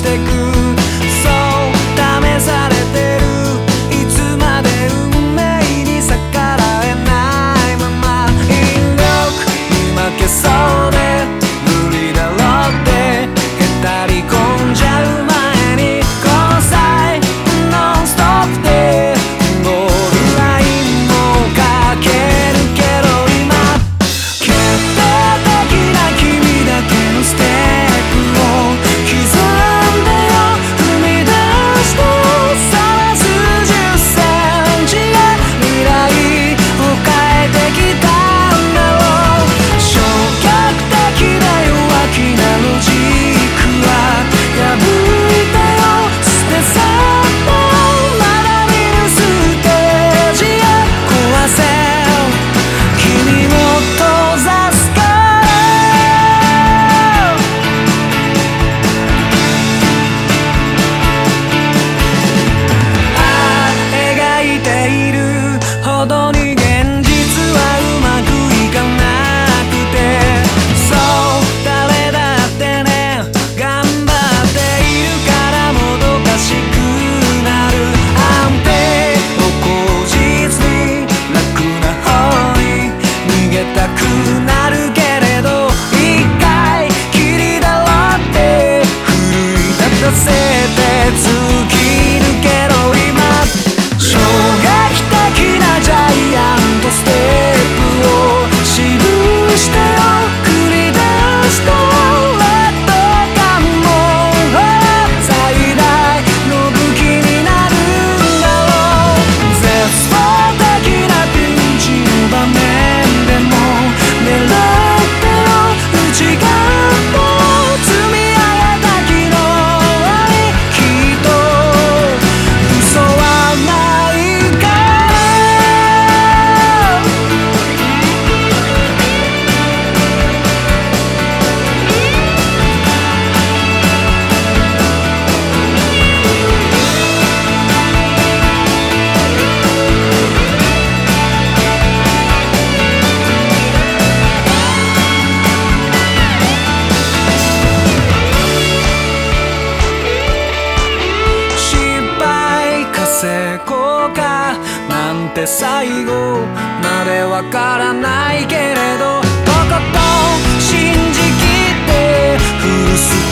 してく。そう試されてる、いつまで運命に逆らえないまま、引力に負けそうで無理だろうってへたり込んじゃう前に、交際ノンストップでゴールラインもかけるけど、今決定的な君だけのステップを刻んでよ、踏み出してさらす10センチで未来を変えてきたんだろう。消極的な弱気なロジックは破いてよ、捨て去ったまだ見ぬステージへ壊せ、君を閉ざすから。ああ描いているほどに現実はうまくいかなくて、そう誰だってね頑張っているからもどかしくなる。安定を口実に楽な方に逃げたくなるけれど、一回きりだろって奮い立たせて突き抜けろ。今衝撃的なジャイアントステップを記してよ、繰り出した劣等感も最大の武器になるんだろう。絶望的なピンチの場面でも狙ってよ、打ち勝った積み上げた昨日にきっと嘘はないから。失敗か成功かなんて最後までわからないけれど、とことん信じきってフルス